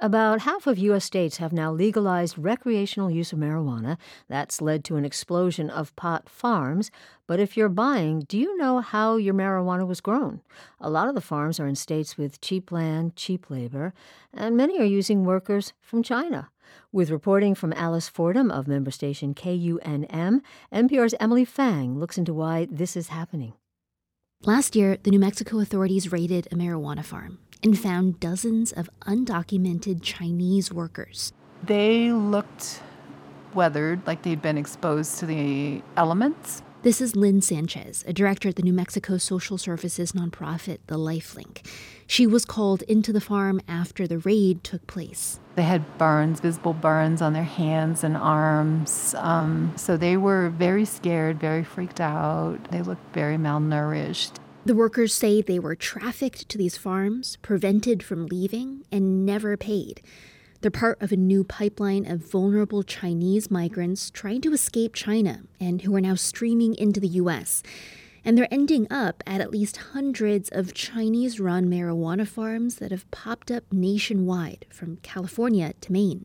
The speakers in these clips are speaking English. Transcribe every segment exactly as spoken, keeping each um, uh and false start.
About half of U S states have now legalized recreational use of marijuana. That's led to an explosion of pot farms. But if you're buying, do you know how your marijuana was grown? A lot of the farms are in states with cheap land, cheap labor, and many are using workers from China. With reporting from Alice Fordham of member station K U N M, N P R's Emily Fang looks into why this is happening. Last year, the New Mexico authorities raided a marijuana farm and found dozens of undocumented Chinese workers. They looked weathered, like they'd been exposed to the elements. This is Lynn Sanchez, a director at the New Mexico social services nonprofit, The Lifelink. She was called into the farm after the raid took place. They had burns, visible burns on their hands and arms. Um, so they were very scared, very freaked out. They looked very malnourished. The workers say they were trafficked to these farms, prevented from leaving, and never paid. They're part of a new pipeline of vulnerable Chinese migrants trying to escape China and who are now streaming into the U S. And they're ending up at at least hundreds of Chinese-run marijuana farms that have popped up nationwide, from California to Maine.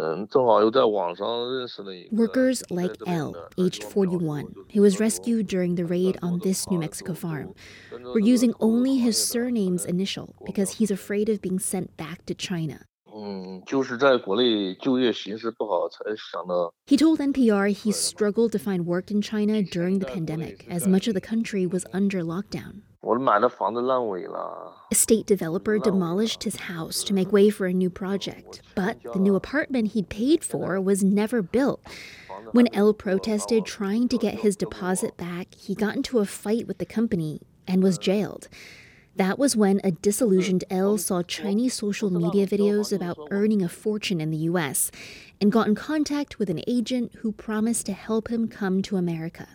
Workers like Elle, aged forty-one, who was rescued during the raid on this New Mexico farm, were using only his surname's initial because he's afraid of being sent back to China. He told N P R he struggled to find work in China during the pandemic, as much of the country was under lockdown. A state developer demolished his house to make way for a new project, but the new apartment he'd paid for was never built. When Elle protested trying to get his deposit back, he got into a fight with the company and was jailed. That was when a disillusioned Elle saw Chinese social media videos about earning a fortune in the U S and got in contact with an agent who promised to help him come to America.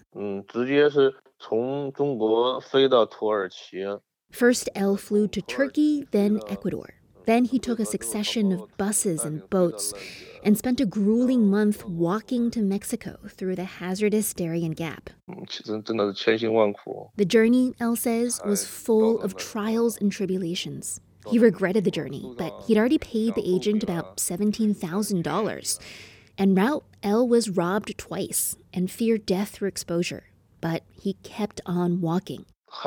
First, Elle flew to Turkey, then Ecuador. Then he took a succession of buses and boats and spent a grueling month walking to Mexico through the hazardous Darien Gap. The journey, Elle says, was full of trials and tribulations. He regretted the journey, but he'd already paid the agent about seventeen thousand dollars. En route, Elle was robbed twice and feared death through exposure, but he kept on walking.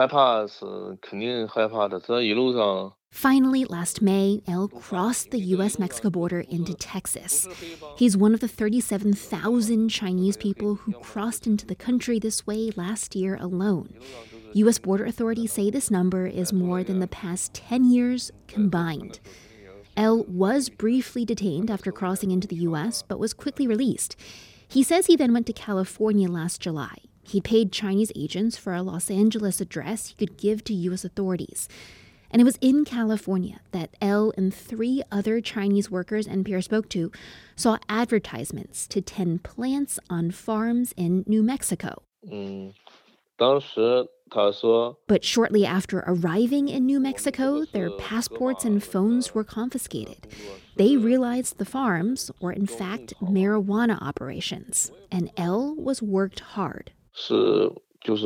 Finally, last May, Elle crossed the U S Mexico border into Texas. He's one of the thirty-seven thousand Chinese people who crossed into the country this way last year alone. U S border authorities say this number is more than the past ten years combined. Elle was briefly detained after crossing into the U S, but was quickly released. He says he then went to California last July. He paid Chinese agents for a Los Angeles address he could give to U S authorities. And it was in California that Elle and three other Chinese workers N P R spoke to saw advertisements to tend plants on farms in New Mexico. Mm. But shortly after arriving in New Mexico, their passports and phones were confiscated. They realized the farms were in fact marijuana operations, and Elle was worked hard. Elle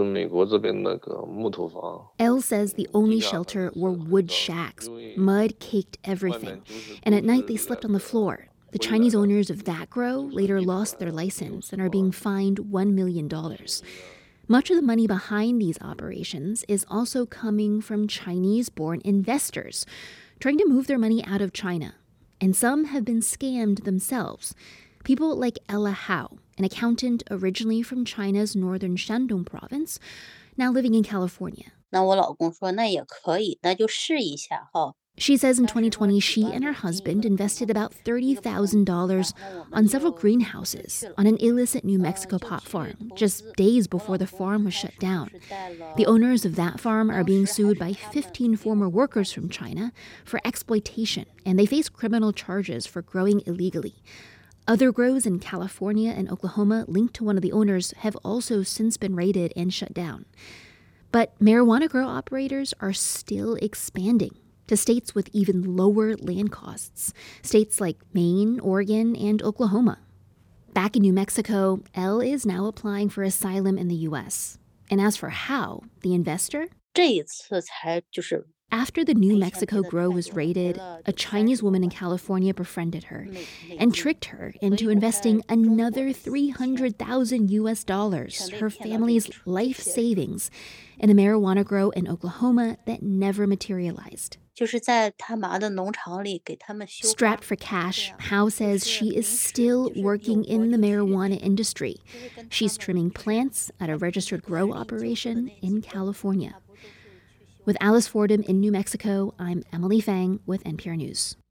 says the only shelter were wood shacks. Mud caked everything, and at night they slept on the floor. The Chinese owners of that grow later lost their license and are being fined one million dollars. Much of the money behind these operations is also coming from Chinese-born investors trying to move their money out of China. And some have been scammed themselves. People like Ella Hao, an accountant originally from China's northern Shandong province, now living in California. She says in twenty twenty, she and her husband invested about thirty thousand dollars on several greenhouses on an illicit New Mexico pot farm, just days before the farm was shut down. The owners of that farm are being sued by fifteen former workers from China for exploitation, and they face criminal charges for growing illegally. Other grows in California and Oklahoma linked to one of the owners have also since been raided and shut down. But marijuana grow operators are still expanding to states with even lower land costs, states like Maine, Oregon, and Oklahoma. Back in New Mexico, Elle is now applying for asylum in the U S. And as for Hao, the investor, After the New Mexico grow was raided, a Chinese woman in California befriended her and tricked her into investing another three hundred thousand U S dollars, her family's life savings, in a marijuana grow in Oklahoma that never materialized. Strapped for cash, Hao says she is still working in the marijuana industry. She's trimming plants at a registered grow operation in California. With Alice Fordham in New Mexico, I'm Emily Fang with N P R News.